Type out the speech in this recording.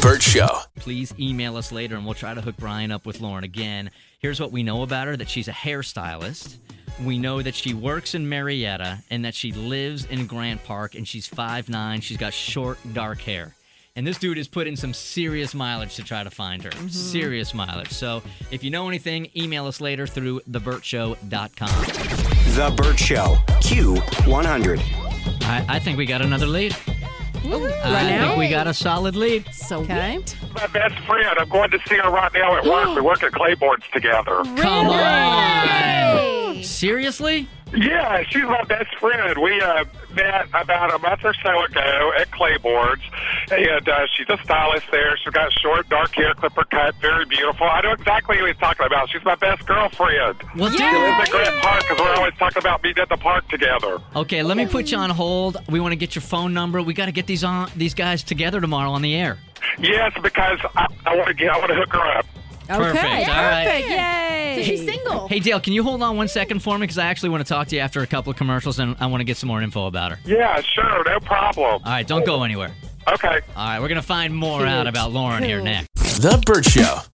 Burt Show. Please email us later, and we'll try to hook Brian up with Lauren again. Here's what we know about her, that she's a hairstylist. We know that she works in Marietta and that she lives in Grant Park, and she's 5'9". She's got short, dark hair. And this dude has put in some serious mileage to try to find her. Mm-hmm. Serious mileage. So if you know anything, email us later through theburtshow.com. The Burt Show, Q100. I think we got another lead. Ooh, I think we got a solid lead. So okay. My best friend. I'm going to see her right now at work. We work at Claiborne's together. Come on. Seriously? Yeah, she's my best friend. We met about a month or so ago at Claiborne's, and she's a stylist there. She's got short, dark hair, clipper cut, very beautiful. I know exactly who he's talking about. She's my best girlfriend. Well, she lives at Grant Park because we're always talking about meeting at the park together. Okay, let me put you on hold. We want to get your phone number. We got to get these guys together tomorrow on the air. Yes, because I want to hook her up. Perfect. Okay. All right. Perfect. Yay. So she's single. Hey, Dale, can you hold on 1 second for me? Because I actually want to talk to you after a couple of commercials, and I want to get some more info about her. Yeah, sure. No problem. All right, don't go anywhere. Okay. All right, we're going to find more out about Lauren here next. The Burt Show.